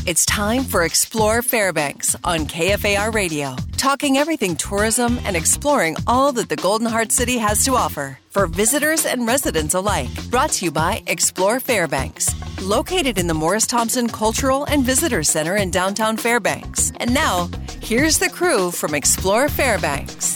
It's time for Explore Fairbanks on KFAR Radio, talking everything tourism and exploring all that the Golden Heart City has to offer for visitors and residents alike. Brought to you by Explore Fairbanks, located in the Morris Thompson Cultural and Visitor Center in downtown Fairbanks. And now, here's the crew from Explore Fairbanks.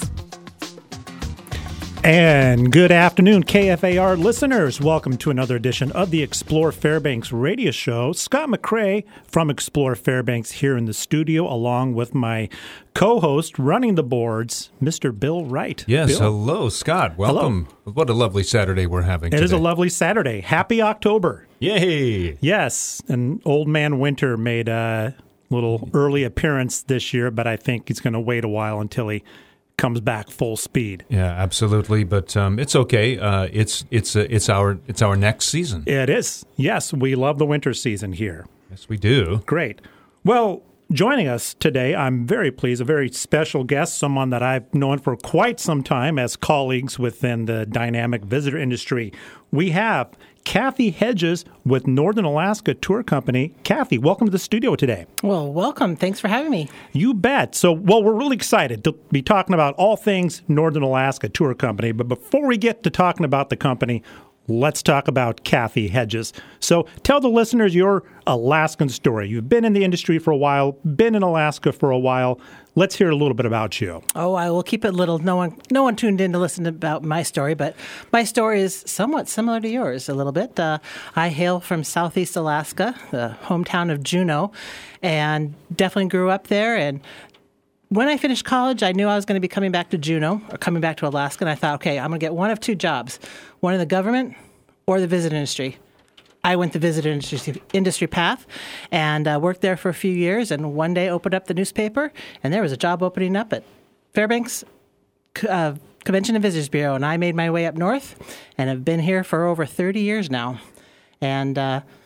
And good afternoon, KFAR listeners. Welcome to another edition of the Explore Fairbanks radio show. Scott McCrae from Explore Fairbanks here in the studio, along with my co-host running the boards, Mr. Bill Wright. Yes, Bill. Hello, Scott. Welcome. Hello. What a lovely Saturday we're having today. It is a lovely Saturday. Happy October. Yay. Yes, and Old Man Winter made a little early appearance this year, but I think he's going to wait a while until he comes back full speed. Yeah, absolutely. But it's okay. It's our next season. It is. Yes, we love the winter season here. Yes, we do. Great. Well, joining us today, I'm very pleased, a very special guest, someone that I've known for quite some time as colleagues within the dynamic visitor industry. We have Kathy Hedges with Northern Alaska Tour Company. Kathy, welcome to the studio today. Well, welcome. Thanks for having me. You bet. So, we're really excited to be talking about all things Northern Alaska Tour Company. But before we get to talking about the company, let's talk about Kathy Hedges. So tell the listeners your Alaskan story. You've been in the industry for a while, been in Alaska for a while. Let's hear a little bit about you. Oh, I will keep it little. No one tuned in to listen about my story, but my story is somewhat similar to yours a little bit. I hail from Southeast Alaska, the hometown of Juneau, and definitely grew up there. And when I finished college, I knew I was going to be coming back to Juneau or coming back to Alaska. And I thought, okay, I'm going to get one of two jobs, one in the government or the visitor industry. I went the visitor industry path and worked there for a few years. And one day opened up the newspaper and there was a job opening up at Fairbanks Convention and Visitors Bureau. And I made my way up north and have been here for over 30 years now. And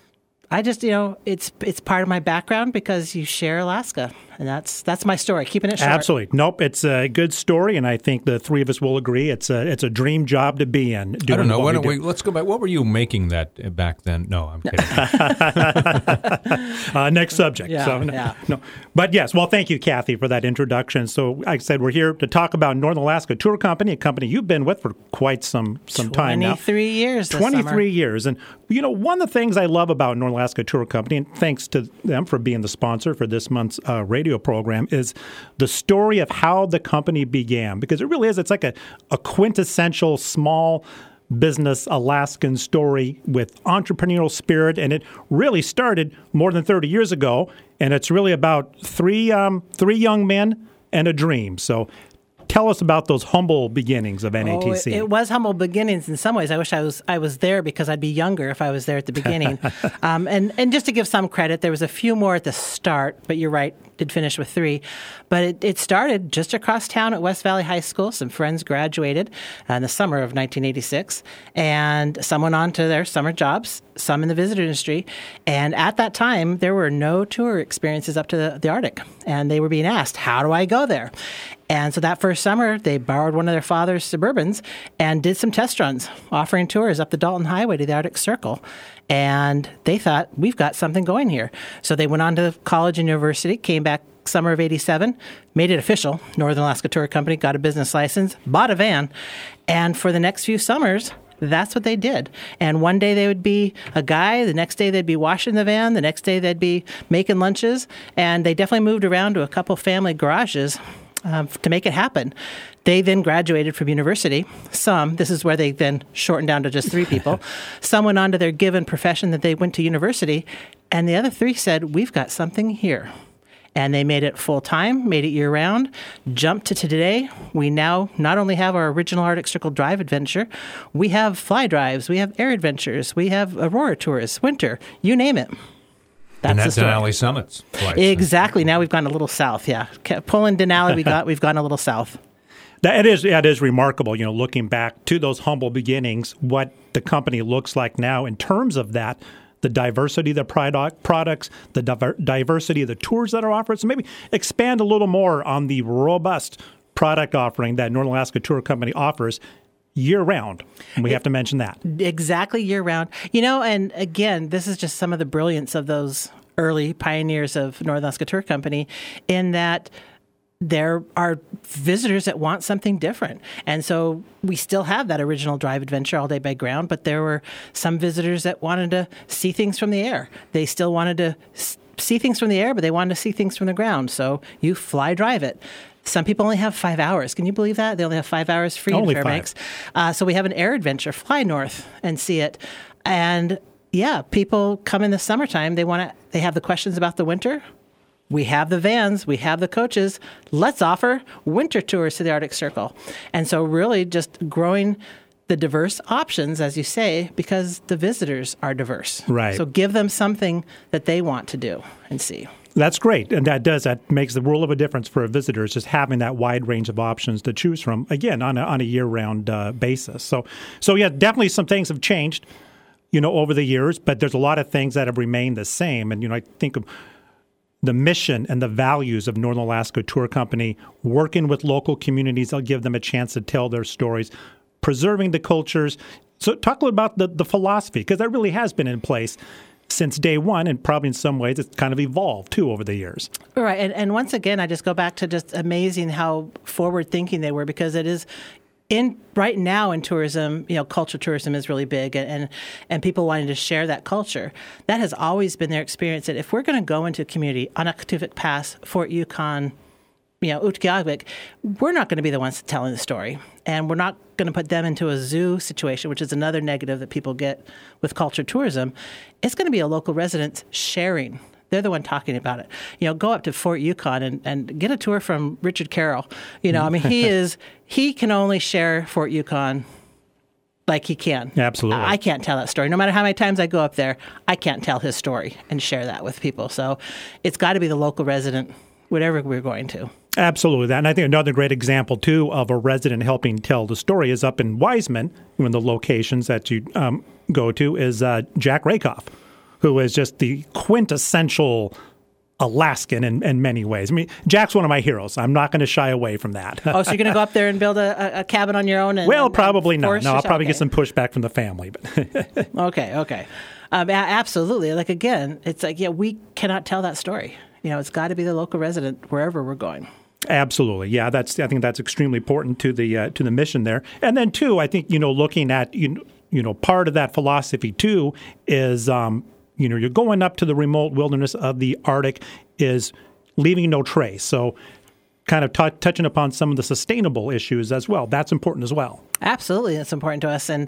I just, it's part of my background because you share Alaska, and that's my story. Keeping it short. Absolutely. Nope, it's a good story, and I think the three of us will agree it's a dream job to be in. I don't know. Why don't we let's go back. What were you making that back then? No, I'm kidding. Next subject. Yeah, so, yeah. No. But yes, well, thank you, Kathy, for that introduction. So, like I said, we're here to talk about Northern Alaska Tour Company, a company you've been with for quite some time now. 23 years. 23 years, and one of the things I love about Northern Alaska Tour Company, and thanks to them for being the sponsor for this month's radio program, is the story of how the company began. Because it really is, it's like a quintessential small business Alaskan story with entrepreneurial spirit, and it really started more than 30 years ago, and it's really about three young men and a dream. So tell us about those humble beginnings of NATC. It was humble beginnings in some ways. I wish I was there because I'd be younger if I was there at the beginning. And just to give some credit, there was a few more at the start, but you're right, did finish with 3. But it started just across town at West Valley High School. Some friends graduated in the summer of 1986, and some went on to their summer jobs, some in the visitor industry. And at that time, there were no tour experiences up to the Arctic. And they were being asked, how do I go there? And so that first summer, they borrowed one of their father's Suburbans and did some test runs, offering tours up the Dalton Highway to the Arctic Circle. And they thought, we've got something going here. So they went on to college and university, came back summer of 87, made it official. Northern Alaska Tour Company got a business license, bought a van. And for the next few summers, that's what they did. And one day they would be a guy, the next day they'd be washing the van, the next day they'd be making lunches. And they definitely moved around to a couple family garages to make it happen. They then graduated from university. This is where they then shortened down to just 3 people. Some went on to their given profession that they went to university, and the other 3 said, we've got something here. And they made it full-time, made it year-round, jumped to today. We now not only have our original Arctic Circle Drive adventure, we have fly drives, we have air adventures, we have Aurora tours, winter, you name it. That's and that's Denali Summits. Exactly. Now we've gone a little south, yeah. Pulling Denali, we've gone a little south. That is remarkable, looking back to those humble beginnings, what the company looks like now in terms of that, the diversity of the products, the diversity of the tours that are offered. So maybe expand a little more on the robust product offering that Northern Alaska Tour Company offers year-round. We have to mention that. Exactly year-round. And again, this is just some of the brilliance of those early pioneers of North Alaska Tour Company, in that there are visitors that want something different. And so we still have that original Drive Adventure all day by ground, but there were some visitors that wanted to see things from the air. They still wanted to see things from the air, but they wanted to see things from the ground. So you fly drive it. Some people only have 5 hours. Can you believe that? They only have 5 hours free in Fairbanks. So we have an air adventure, fly north and see it. And yeah, people come in the summertime. They have the questions about the winter. We have the vans, we have the coaches. Let's offer winter tours to the Arctic Circle. And so really just growing the diverse options, as you say, because the visitors are diverse. Right. So give them something that they want to do and see. That's great. And that makes the world of a difference for visitors, just having that wide range of options to choose from, again, on a year-round basis. So yeah, definitely some things have changed, over the years, but there's a lot of things that have remained the same. And, I think of the mission and the values of Northern Alaska Tour Company, working with local communities, they'll give them a chance to tell their stories, preserving the cultures. So talk a little about the philosophy, because that really has been in place since day one, and probably in some ways it's kind of evolved too over the years. Right. And once again, I just go back to just amazing how forward-thinking they were, because it is right now in tourism, culture tourism is really big, and people wanting to share that culture. That has always been their experience, that if we're going to go into a community, Anaktuvik Pass, Fort Yukon, Utqiagvik, we're not going to be the ones telling the story. And we're not going to put them into a zoo situation, which is another negative that people get with culture tourism. It's going to be a local resident sharing. They're the one talking about it. Go up to Fort Yukon and get a tour from Richard Carroll. He can only share Fort Yukon like he can. Absolutely. I can't tell that story. No matter how many times I go up there, I can't tell his story and share that with people. So it's got to be the local resident, whatever we're going to. Absolutely. And I think another great example, too, of a resident helping tell the story is up in Wiseman, one of the locations that you go to, is Jack Rakoff, who is just the quintessential Alaskan in many ways. I mean, Jack's one of my heroes. I'm not going to shy away from that. Oh, so you're going to go up there and build a cabin on your own? Probably not. No, I'll probably get some pushback from the family. But Okay. Absolutely. Like, again, it's like, we cannot tell that story. It's got to be the local resident wherever we're going. Absolutely. Yeah, I think that's extremely important to the mission there. And then, too, I think, looking at, part of that philosophy, too, is you're going up to the remote wilderness of the Arctic, is leaving no trace. So kind of touching upon some of the sustainable issues as well. That's important as well. Absolutely. That's important to us. And,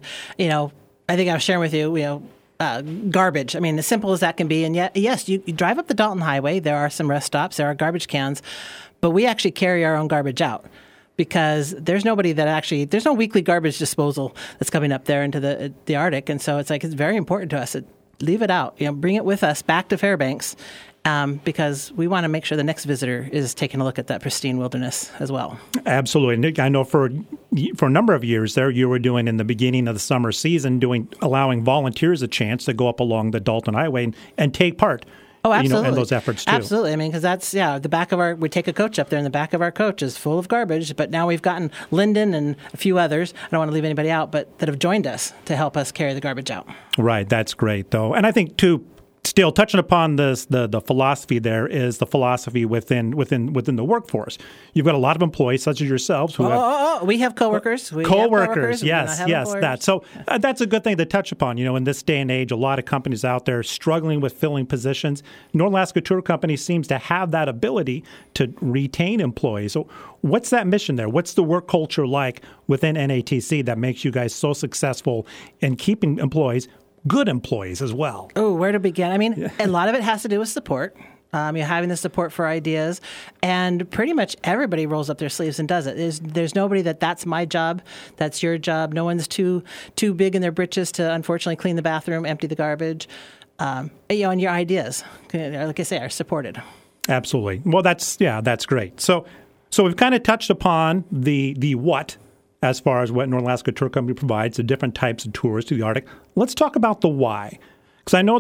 I think I was sharing with you, garbage. I mean, as simple as that can be. And yet, yes, you drive up the Dalton Highway. There are some rest stops. There are garbage cans. But we actually carry our own garbage out, because there's no weekly garbage disposal that's coming up there into the Arctic. And so it's very important to us to leave it out, bring it with us back to Fairbanks, because we want to make sure the next visitor is taking a look at that pristine wilderness as well. Absolutely. Nick, I know for a number of years there, you were doing in the beginning of the summer season, allowing volunteers a chance to go up along the Dalton Highway and take part. Oh, absolutely. In those efforts, too. Absolutely. I mean, because that's, the back of we take a coach up there, and the back of our coach is full of garbage. But now we've gotten Lyndon and a few others, I don't want to leave anybody out, but that have joined us to help us carry the garbage out. Right. That's great, though. And I think, too, still touching upon this, the philosophy there is the philosophy within the workforce. You've got a lot of employees, such as yourselves, who we have coworkers. Yes, that. So that's a good thing to touch upon. In this day and age, a lot of companies out there struggling with filling positions. North Alaska Tour Company seems to have that ability to retain employees. So what's that mission there? What's the work culture like within NATC that makes you guys so successful in keeping employees, good employees as well? Oh, where to begin? I mean, a lot of it has to do with support. You're having the support for ideas, and pretty much everybody rolls up their sleeves and does it. There's nobody that's my job, that's your job. No one's too big in their britches to, unfortunately, clean the bathroom, empty the garbage. And your ideas, like I say, are supported. Absolutely. Well, that's great. So we've kind of touched upon the what, as far as what North Alaska Tour Company provides, the different types of tours to the Arctic. Let's talk about the why. Because I know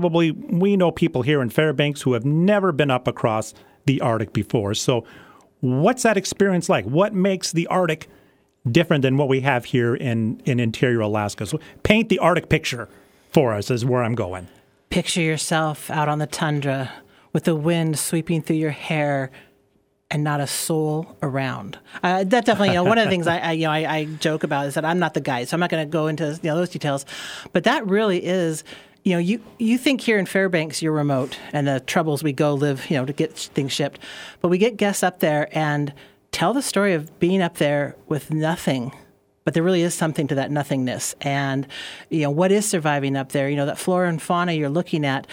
we know people here in Fairbanks who have never been up across the Arctic before. So what's that experience like? What makes the Arctic different than what we have here in interior Alaska? So paint the Arctic picture for us is where I'm going. picture yourself out on the tundra with the wind sweeping through your hair and not a soul around. That definitely, one of the things I joke about is that I'm not the guide, so I'm not going to go into those details. But that really is, you think here in Fairbanks you're remote and the troubles we go live, to get things shipped. But we get guests up there and tell the story of being up there with nothing. But there really is something to that nothingness. And, what is surviving up there? That flora and fauna you're looking at,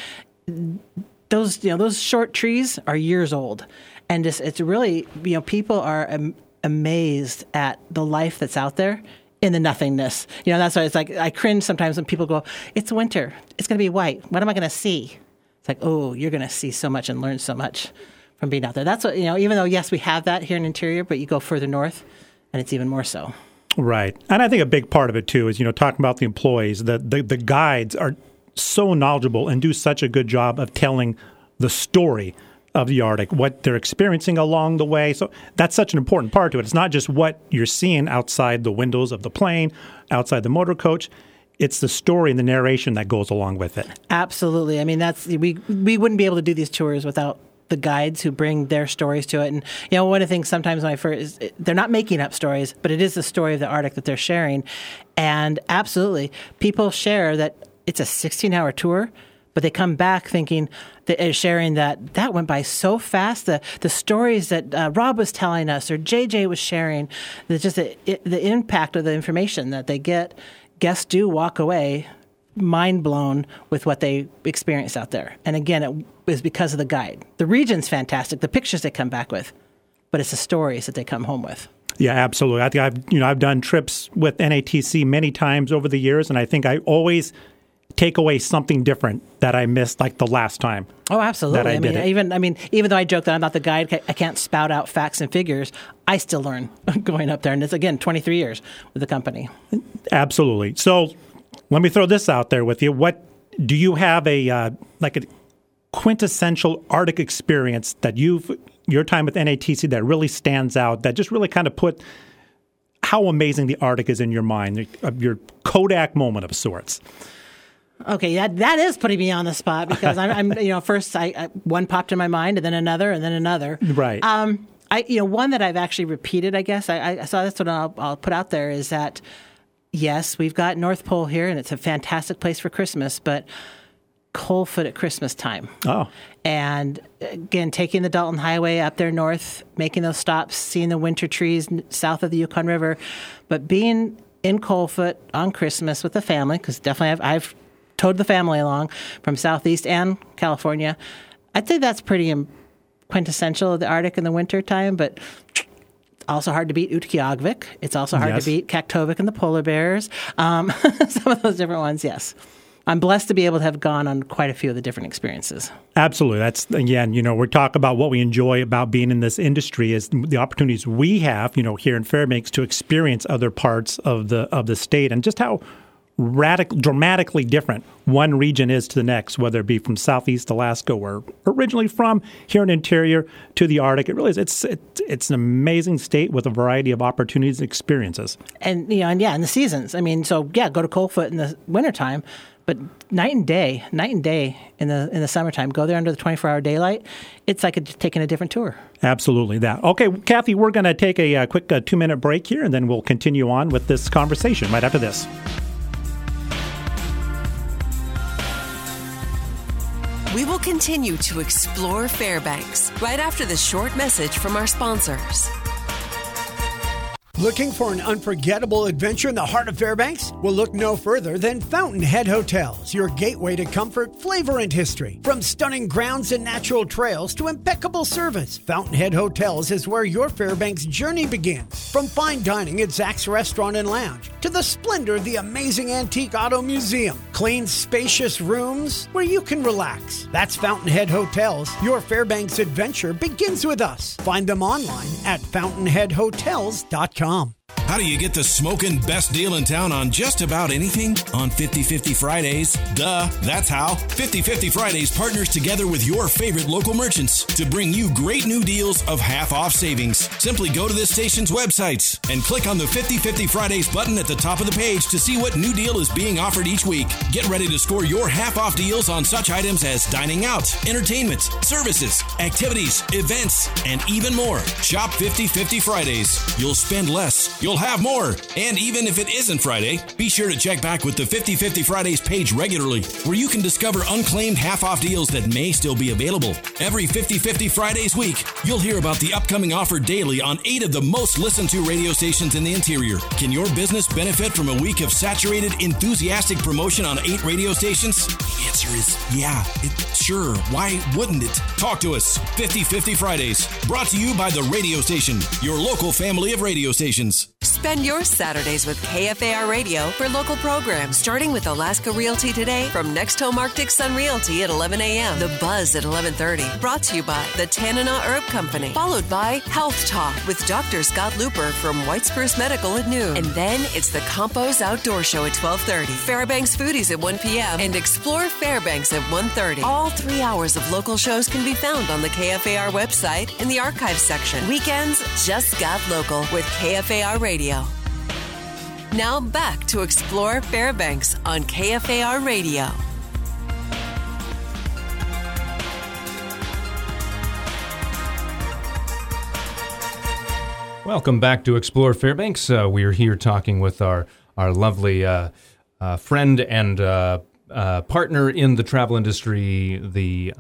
those short trees are years old. And it's really, people are amazed at the life that's out there in the nothingness. That's why it's like I cringe sometimes when people go, it's winter. It's going to be white. What am I going to see? It's like, oh, you're going to see so much and learn so much from being out there. That's what, even though, yes, we have that here in Interior, but you go further north and it's even more so. Right. And I think a big part of it, too, is, talking about the employees, the guides are so knowledgeable and do such a good job of telling the story of the Arctic, what they're experiencing along the way. So that's such an important part to it. It's not just what you're seeing outside the windows of the plane, outside the motor coach. It's the story and the narration that goes along with it. Absolutely. I mean, we wouldn't be able to do these tours without the guides who bring their stories to it. And, one of the things sometimes when I first, they're not making up stories, but it is the story of the Arctic that they're sharing. And absolutely, people share that it's a 16-hour tour, but they come back thinking, sharing that went by so fast. The stories that Rob was telling us or JJ was sharing, just the impact of the information that they get. Guests do walk away mind blown with what they experienced out there. And again, it is because of the guide. The region's fantastic, the pictures they come back with, but it's the stories that they come home with. Yeah, absolutely. I think I've done trips with NATC many times over the years, and I think I always take away something different that I missed, like the last time. Oh, absolutely. Even though I joke that I'm not the guide, I can't spout out facts and figures. I still learn going up there, and it's again 23 years with the company. Absolutely. So let me throw this out there with you. What do you have a quintessential Arctic experience that your time with NATC that really stands out, that just really kind of put how amazing the Arctic is in your mind, your Kodak moment of sorts? Okay, that is putting me on the spot because I'm first one popped in my mind and then another and then another. Right. One that I've actually repeated, I guess. I saw this one. I'll put out there is that yes, we've got North Pole here and it's a fantastic place for Christmas, but Coalfoot at Christmas time. Oh. And again, taking the Dalton Highway up there north, making those stops, seeing the winter trees south of the Yukon River, but being in Coalfoot on Christmas with the family, because definitely I've towed the family along from Southeast and California. I'd say that's pretty quintessential of the Arctic in the winter time, but also hard to beat Utqiagvik. It's also hard to beat Kaktovik and the polar bears. Some of those different ones, yes. I'm blessed to be able to have gone on quite a few of the different experiences. Absolutely. That's, again, we're talking about what we enjoy about being in this industry is the opportunities we have, here in Fairbanks to experience other parts of the state and just how dramatically different one region is to the next, whether it be from Southeast Alaska, where originally from, here in Interior, to the Arctic. It really is. It's an amazing state with a variety of opportunities and experiences. And and the seasons. I mean, go to Coalfoot in the wintertime, but night and day in the summertime. Go there under the 24-hour daylight. It's like taking a different tour. Absolutely that. Okay, Kathy, we're going to take a quick 2-minute break here, and then we'll continue on with this conversation right after this. We will continue to explore Fairbanks right after this short message from our sponsors. Looking for an unforgettable adventure in the heart of Fairbanks? Well, look no further than Fountainhead Hotels, your gateway to comfort, flavor, and history. From stunning grounds and natural trails to impeccable service, Fountainhead Hotels is where your Fairbanks journey begins. From fine dining at Zach's Restaurant and Lounge to the splendor of the amazing Antique Auto Museum, clean, spacious rooms where you can relax. That's Fountainhead Hotels. Your Fairbanks adventure begins with us. Find them online at fountainheadhotels.com. How do you get the smoking best deal in town on just about anything? On 50/50 Fridays. Duh, that's how. 50/50 Fridays partners together with your favorite local merchants to bring you great new deals of half-off savings. Simply go to this station's websites and click on the 50/50 Fridays button at the top of the page to see what new deal is being offered each week. Get ready to score your half-off deals on such items as dining out, entertainment, services, activities, events, and even more. Shop 50/50 Fridays. You'll spend less, you'll have more, and even if it isn't Friday, be sure to check back with the 50/50 Fridays page regularly, where you can discover unclaimed half-off deals that may still be available. Every 50/50 Fridays week, you'll hear about the upcoming offer daily on 8 of the most listened to radio stations in the interior. Can your business benefit from a week of saturated, enthusiastic promotion on 8 radio stations? The answer is yeah. Sure. Why wouldn't it? Talk to us. 50/50 Fridays. Brought to you by the radio station, your local family of radio stations. Spend your Saturdays with KFAR Radio for local programs, starting with Alaska Realty Today from Next Home Arctic Sun Realty at 11 a.m. The Buzz at 11:30. Brought to you by the Tanana Herb Company. Followed by Health Talk with Dr. Scott Looper from White Spruce Medical at noon. And then it's the Campos Outdoor Show at 12:30. Fairbanks Foodies at 1 p.m. and Explore Fairbanks at 1:30. All 3 hours of local shows can be found on the KFAR website in the archives section. Weekends just got local with KFAR Radio. Now back to Explore Fairbanks on KFAR Radio. Welcome back to Explore Fairbanks. We're here talking with our lovely friend and partner in the travel industry, the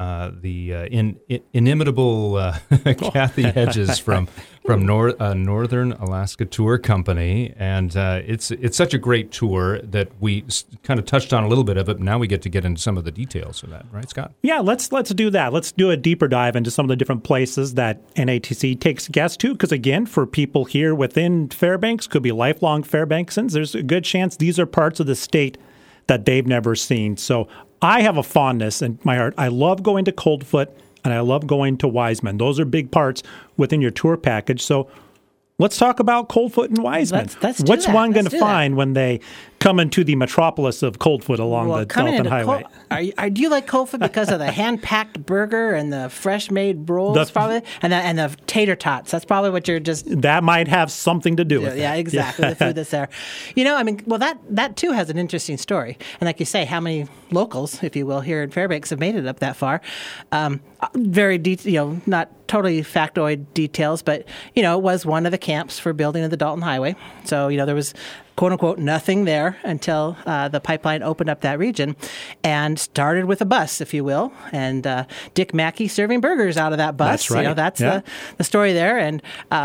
inimitable Kathy Hedges from Northern Alaska Tour Company, and it's such a great tour that we kind of touched on a little bit of it. Now we get into some of the details of that, right, Scott? Yeah, let's do that. Let's do a deeper dive into some of the different places that NATC takes guests to, because again, for people here within Fairbanks, could be lifelong Fairbanksans, there's a good chance these are parts of the state that they've never seen. So I have a fondness in my heart. I love going to Coldfoot and I love going to Wiseman. Those are big parts within your tour package. So let's talk about Coldfoot and Wiseman. What's one going to find when they come into the metropolis of Coldfoot along the Dalton Highway? Do you like Coldfoot because of the hand-packed burger and the fresh-made rolls, probably, and the tater tots? That's probably what you're just... That might have something to do with it. Yeah, exactly, the food that's there. That too has an interesting story. And like you say, how many locals, if you will, here in Fairbanks have made it up that far? Very not totally factoid details, but, it was one of the camps for building of the Dalton Highway. So, there was, quote unquote, nothing there until the pipeline opened up that region, and started with a bus, if you will, and Dick Mackey serving burgers out of that bus. That's right. That's the story there. And,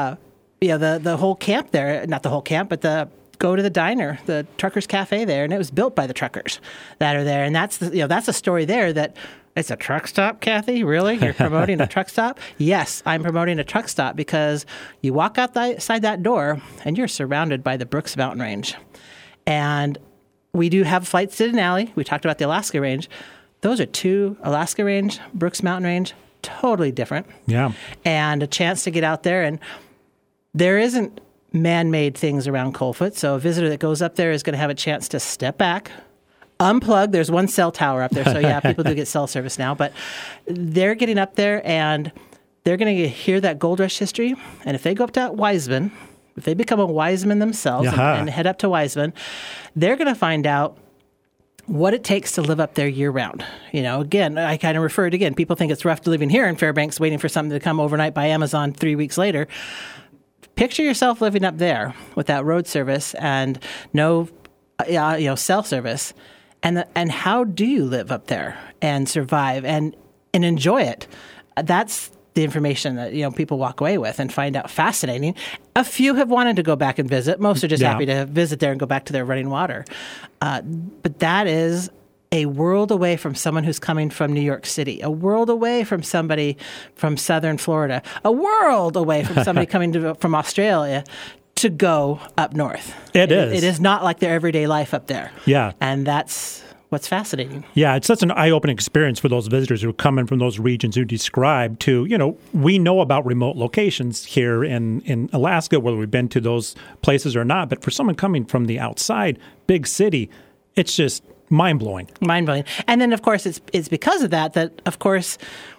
the whole camp there, not the whole camp, but go to the diner, the Truckers Cafe there, and it was built by the truckers that are there. And that's that's a story there that... It's a truck stop, Kathy? Really? You're promoting a truck stop? Yes, I'm promoting a truck stop because you walk outside that door and you're surrounded by the Brooks Mountain Range. And we do have flights to Denali. We talked about the Alaska Range. Those are 2, Alaska Range, Brooks Mountain Range, totally different. Yeah. And a chance to get out there. And there isn't man-made things around Coldfoot, so a visitor that goes up there is going to have a chance to step back, unplug. There's one cell tower up there, so yeah, people do get cell service now, but they're getting up there and they're going to hear that gold rush history. And if they go up to Wiseman, if they become a Wiseman themselves and head up to Wiseman, they're going to find out what it takes to live up there year round. Again, I kind of referred again, people think it's rough living here in Fairbanks, waiting for something to come overnight by Amazon 3 weeks later. Picture yourself living up there with that road service and no cell service. And how do you live up there and survive and enjoy it? That's the information that people walk away with and find out fascinating. A few have wanted to go back and visit. Most are just happy to visit there and go back to their running water. But that is a world away from someone who's coming from New York City, a world away from somebody from southern Florida, a world away from somebody coming from Australia to go up north. It is. It is not like their everyday life up there. Yeah. And that's what's fascinating. Yeah, it's such an eye-opening experience for those visitors who are coming from those regions you described to, we know about remote locations here in Alaska, whether we've been to those places or not, but for someone coming from the outside, big city, it's just mind-blowing. Mind-blowing. And then, of course, it's because of that, of course,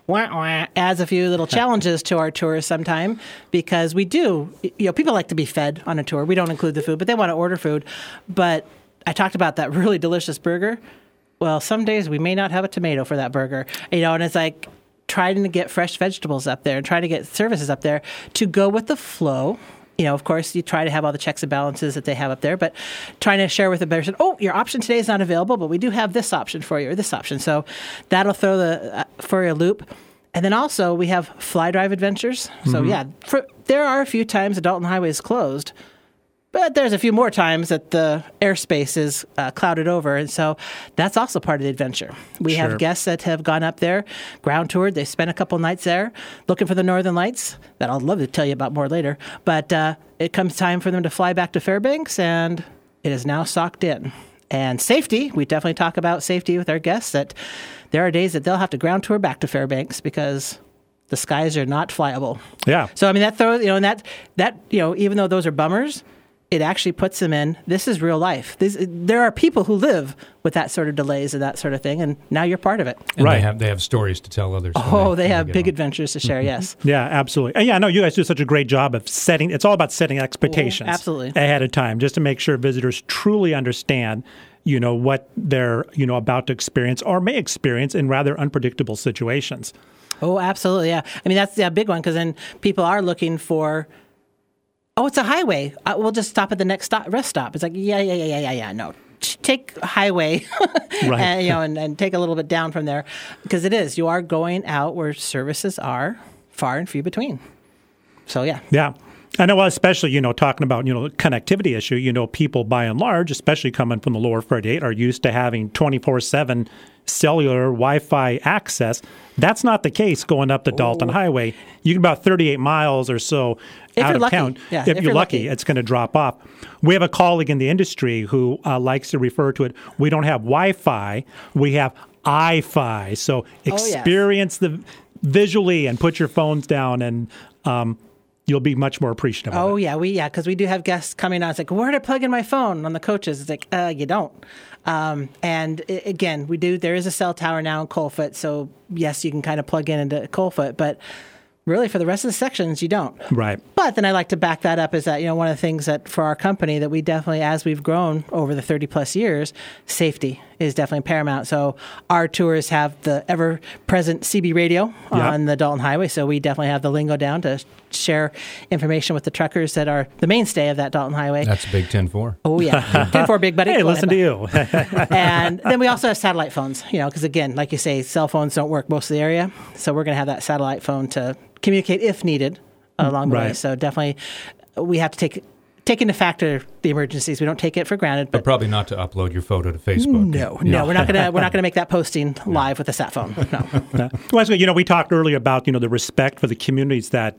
adds a few little challenges to our tours sometime, because we do, people like to be fed on a tour. We don't include the food, but they want to order food. But I talked about that really delicious burger. Well, some days we may not have a tomato for that burger, and it's like trying to get fresh vegetables up there and trying to get services up there to go with the flow. Of course, you try to have all the checks and balances that they have up there, but trying to share with the person, your option today is not available, but we do have this option for you or this option. So that'll throw for a loop. And then also we have fly drive adventures. So there are a few times the Dalton Highway is closed, but there's a few more times that the airspace is clouded over. And so that's also part of the adventure. We have guests that have gone up there, ground toured. They spent a couple nights there looking for the Northern Lights that I'll love to tell you about more later. But it comes time for them to fly back to Fairbanks, and it is now socked in. And safety, we definitely talk about safety with our guests, that there are days that they'll have to ground tour back to Fairbanks because the skies are not flyable. Yeah. So, that throws, and that even though those are bummers, it actually puts them in, this is real life. There are people who live with that sort of delays and that sort of thing, and now you're part of it. And right. They have stories to tell others. They have big adventures to share, yes. Yeah, absolutely. And you guys do such a great job of it's all about setting expectations absolutely. Ahead of time, just to make sure visitors truly understand, what they're, about to experience or may experience in rather unpredictable situations. Oh, absolutely, yeah. That's the big one, because then people are looking for, it's a highway. We'll just stop at the next rest stop. It's like, yeah. No, take highway, right. and take a little bit down from there, because it is. You are going out where services are far and few between. So yeah. Yeah. I know, especially, talking about, connectivity issue, people by and large, especially coming from the lower 48, are used to having 24/7 cellular Wi-Fi access. That's not the case going up the Dalton Highway. You can about 38 miles or so out of town. Yeah, if you're lucky, it's going to drop off. We have a colleague in the industry who likes to refer to it, we don't have Wi-Fi, we have i-Fi. So experience the visually and put your phones down, and you'll be much more appreciative of it. Because we do have guests coming on. It's like, where do I plug in my phone on the coaches? It's like, you don't. Again, there is a cell tower now in Coalfoot, so yes, you can kind of plug in into Coalfoot, but really for the rest of the sections, you don't. Right. But then I like to back that up is that, one of the things that for our company that we definitely, as we've grown over the 30 plus years, safety is definitely paramount. So our tours have the ever-present CB radio on the Dalton Highway, so we definitely have the lingo down to share information with the truckers that are the mainstay of that Dalton Highway. That's Big 10-4. Oh, yeah. 10-4, big buddy. Hey, listen to you. And then we also have satellite phones, because again, like you say, cell phones don't work most of the area, so we're going to have that satellite phone to communicate if needed along the way. So definitely we have to take into factor the emergencies. We don't take it for granted, but probably not to upload your photo to Facebook. No, we're not gonna make that posting live with a sat phone. No. Well, we talked earlier about the respect for the communities that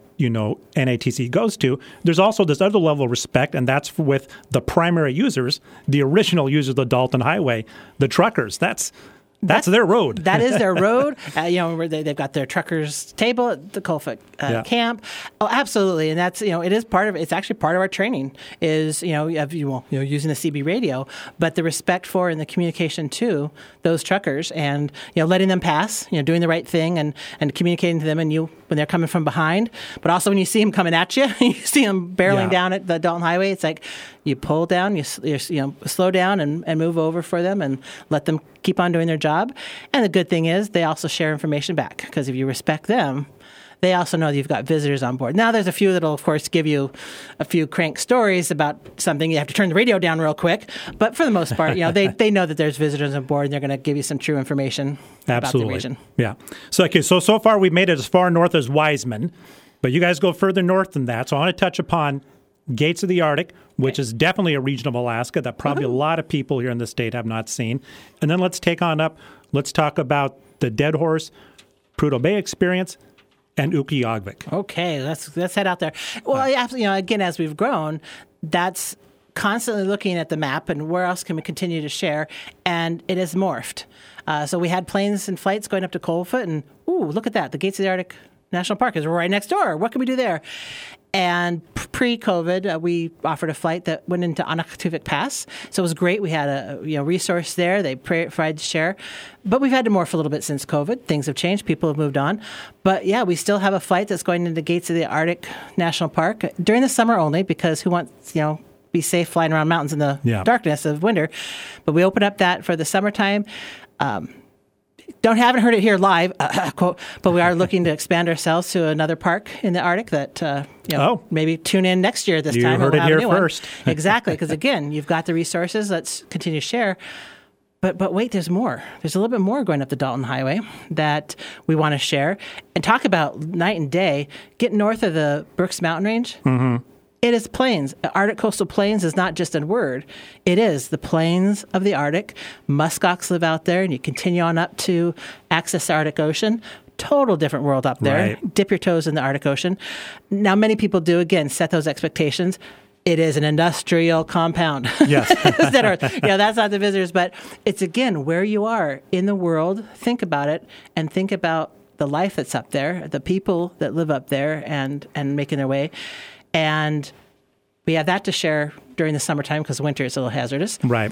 NATC goes to. There's also this other level of respect, and that's with the primary users, the original users of the Dalton Highway, the truckers. That's their road. That is their road. Where they've got their truckers' table at the Coalfoot camp. Oh, absolutely. And that's it is part of it's actually part of our training is using the CB radio, but the respect for and the communication to those truckers and letting them pass, doing the right thing and communicating to them and when they're coming from behind, but also when you see them coming at you, you see them barreling down at the Dalton Highway. It's like you pull down, you slow down and move over for them and let them keep on doing their job. And the good thing is they also share information back because if you respect them, they also know that you've got visitors on board. Now, there's a few that'll, of course, give you a few crank stories about something. You have to turn the radio down real quick. But for the most part, they know that there's visitors on board and they're going to give you some true information about the region. Yeah. So far we've made it as far north as Wiseman, but you guys go further north than that. So I want to touch upon Gates of the Arctic, which is definitely a region of Alaska that probably a lot of people here in the state have not seen. And then let's talk about the Dead Horse, Prudhoe Bay experience, and Utqiagvik. Okay, let's head out there. Well, again, as we've grown, that's constantly looking at the map and where else can we continue to share, and it has morphed. So we had planes and flights going up to Coldfoot, and look at that. The Gates of the Arctic National Park is right next door. What can we do there? And pre-COVID, we offered a flight that went into Anaktuvik Pass. So it was great. We had a resource there. They provided share. But we've had to morph a little bit since COVID. Things have changed. People have moved on. But yeah, we still have a flight that's going into Gates of the Arctic National Park during the summer only, because who wants, be safe flying around mountains in the darkness of winter. But we open up that for the summertime. Haven't heard it here live, quote, but we are looking to expand ourselves to another park in the Arctic that, maybe tune in next year this time. You heard it here first. Exactly, because again, you've got the resources. Let's continue to share. But wait, there's more. There's a little bit more going up the Dalton Highway that we want to share. And talk about night and day. Get north of the Brooks Mountain Range. Mm-hmm. It is plains. Arctic coastal plains is not just a word. It is the plains of the Arctic. Muskox live out there, and you continue on up to access the Arctic Ocean. Total different world up there. Right. Dip your toes in the Arctic Ocean. Now, many people do, again, set those expectations. It is an industrial compound. Yes. That's not the visitors, but it's, again, where you are in the world. Think about it, and think about the life that's up there, the people that live up there and making their way. And we have that to share during the summertime because winter is a little hazardous. Right.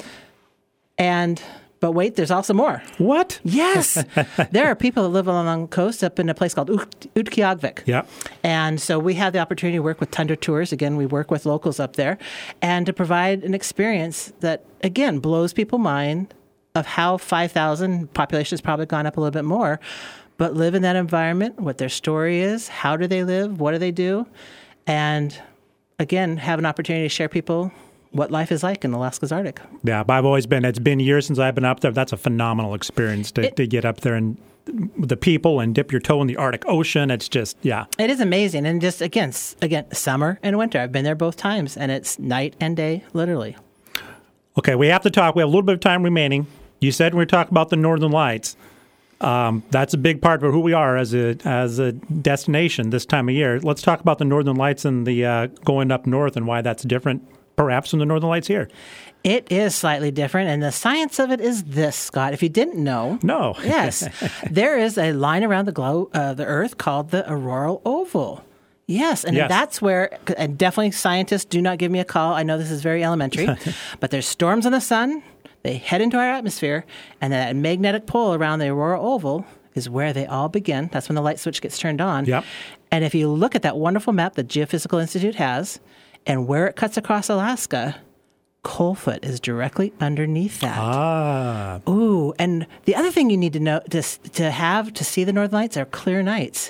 But wait, there's also more. What? Yes. There are people that live along the coast up in a place called Utqiagvik. Yeah. And so we have the opportunity to work with Tundra Tours. Again, we work with locals up there and to provide an experience that, again, blows people's mind of how 5,000, population has probably gone up a little bit more, but live in that environment, what their story is, how do they live, what do they do? And again, have an opportunity to share people what life is like in Alaska's Arctic. Yeah, it's been years since I've been up there. That's a phenomenal experience to get up there and the people and dip your toe in the Arctic Ocean. It's just, yeah. It is amazing. And just, again, summer and winter. I've been there both times, and it's night and day, literally. Okay, we have to talk. We have a little bit of time remaining. You said we were talking about the Northern Lights. That's a big part of who we are as a destination this time of year. Let's talk about the Northern Lights and the going up north and why that's different, perhaps, from the Northern Lights here. It is slightly different, and the science of it is this, Scott. If you didn't know, no, yes, there is a line around the Earth called the auroral oval. Yes, and that's where, and definitely scientists do not give me a call. I know this is very elementary, but there's storms in the sun. They head into our atmosphere, and that magnetic pole around the auroral oval is where they all begin. That's when the light switch gets turned on. Yep. And if you look at that wonderful map the Geophysical Institute has, and where it cuts across Alaska, Coalfoot is directly underneath that. Ah. Ooh, and the other thing you need to know to see the Northern Lights are clear nights.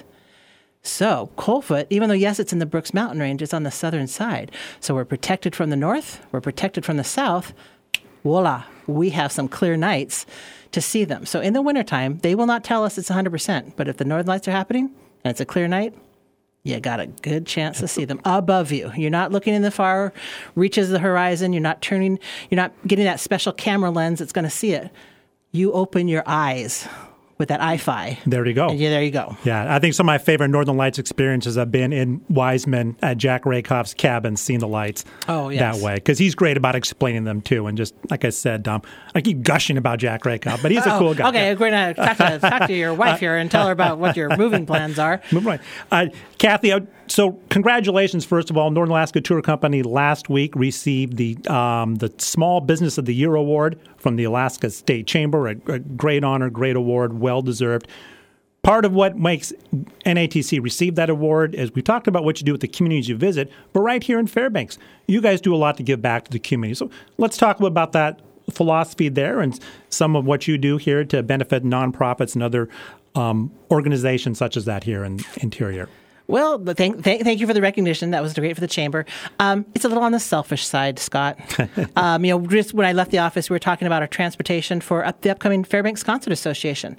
So Coalfoot, even though, yes, it's in the Brooks Mountain Range, it's on the southern side. So we're protected from the north, we're protected from the south. Voila, we have some clear nights to see them. So in the wintertime, they will not tell us it's 100%. But if the Northern Lights are happening and it's a clear night, you got a good chance to see them above you. You're not looking in the far reaches of the horizon. You're not getting that special camera lens that's going to see it. You open your eyes with that iFi. There you go. And there you go. Yeah, I think some of my favorite Northern Lights experiences have been in Wiseman at Jack Rakoff's cabin, seeing the lights that way. Because he's great about explaining them, too. And just, like I said, I keep gushing about Jack Rakoff, but he's a cool guy. Okay, we're going to talk to your wife here and tell her about what your moving plans are. Right. Kathy, so congratulations, first of all. Northern Alaska Tour Company last week received the Small Business of the Year Award from the Alaska State Chamber, a great honor, great award, well-deserved. Part of what makes NATC receive that award is we talked about what you do with the communities you visit, but right here in Fairbanks, you guys do a lot to give back to the community. So let's talk about that philosophy there and some of what you do here to benefit nonprofits and other organizations such as that here in Interior. Well, thank you for the recognition. That was great for the chamber. It's a little on the selfish side, Scott. Just when I left the office, we were talking about our transportation for the upcoming Fairbanks Concert Association.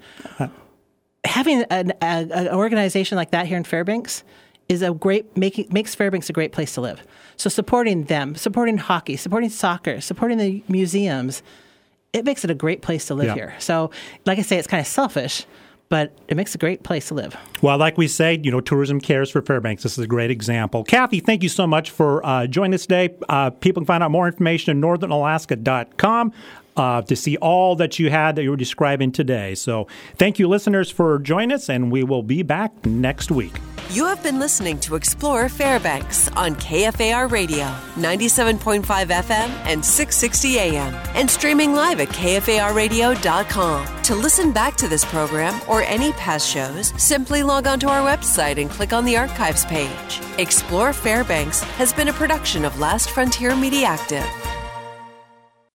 Having an organization like that here in Fairbanks is makes Fairbanks a great place to live. So supporting them, supporting hockey, supporting soccer, supporting the museums, it makes it a great place to live here. So, like I say, it's kind of selfish. but it makes a great place to live. Well, like we say, tourism cares for Fairbanks. This is a great example. Kathy, thank you so much for joining us today. People can find out more information at northernalaska.com. To see all that you were describing today. So thank you, listeners, for joining us, and we will be back next week. You have been listening to Explore Fairbanks on KFAR Radio, 97.5 FM and 660 AM, and streaming live at KFARradio.com. To listen back to this program or any past shows, simply log on to our website and click on the archives page. Explore Fairbanks has been a production of Last Frontier Media Active.